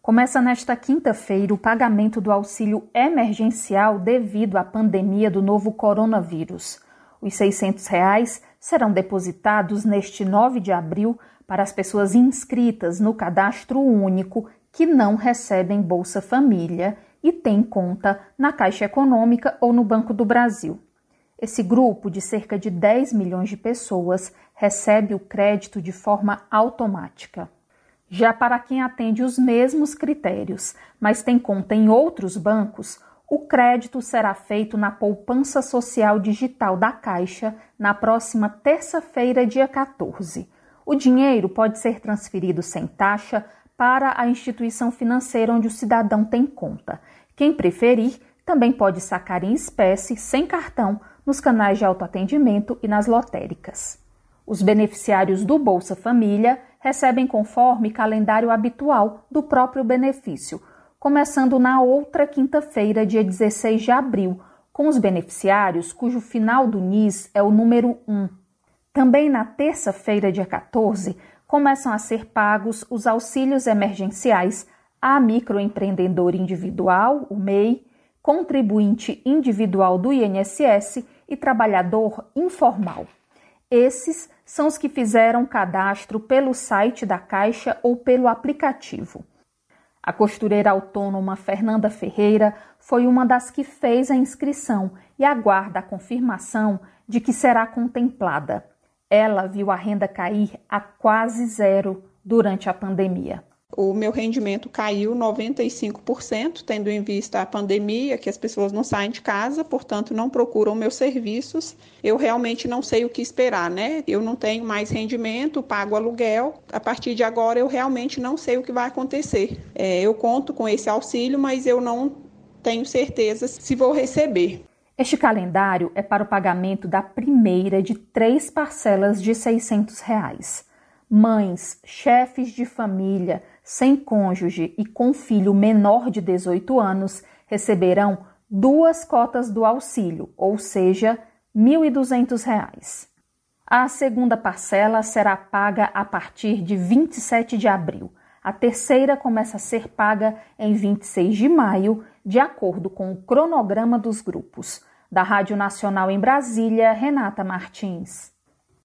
Começa nesta quinta-feira o pagamento do auxílio emergencial devido à pandemia do novo coronavírus. Os R$ 600 serão depositados neste 9 de abril para as pessoas inscritas no Cadastro Único que não recebem Bolsa Família e têm conta na Caixa Econômica ou no Banco do Brasil. Esse grupo de cerca de 10 milhões de pessoas recebe o crédito de forma automática. Já para quem atende os mesmos critérios, mas tem conta em outros bancos, o crédito será feito na Poupança Social Digital da Caixa na próxima terça-feira, dia 14. O dinheiro pode ser transferido sem taxa para a instituição financeira onde o cidadão tem conta. Quem preferir, também pode sacar em espécie, sem cartão, nos canais de autoatendimento e nas lotéricas. Os beneficiários do Bolsa Família recebem conforme calendário habitual do próprio benefício, começando na outra quinta-feira, dia 16 de abril, com os beneficiários cujo final do NIS é o número 1. Também na terça-feira, dia 14, começam a ser pagos os auxílios emergenciais a microempreendedor individual, o MEI, contribuinte individual do INSS e trabalhador informal. Esses são os que fizeram cadastro pelo site da Caixa ou pelo aplicativo. A costureira autônoma Fernanda Ferreira foi uma das que fez a inscrição e aguarda a confirmação de que será contemplada. Ela viu a renda cair a quase zero durante a pandemia. O meu rendimento caiu 95%, tendo em vista a pandemia, que as pessoas não saem de casa, portanto não procuram meus serviços. Eu realmente não sei o que esperar, né? Eu não tenho mais rendimento, pago aluguel. A partir de agora eu realmente não sei o que vai acontecer. Eu conto com esse auxílio, mas eu não tenho certeza se vou receber. Este calendário é para o pagamento da primeira de 3 parcelas de R$ 600. Mães, chefes de família, sem cônjuge e com filho menor de 18 anos receberão 2 cotas do auxílio, ou seja, R$ 1.200. A segunda parcela será paga a partir de 27 de abril. A terceira começa a ser paga em 26 de maio, de acordo com o cronograma dos grupos. Da Rádio Nacional em Brasília, Renata Martins.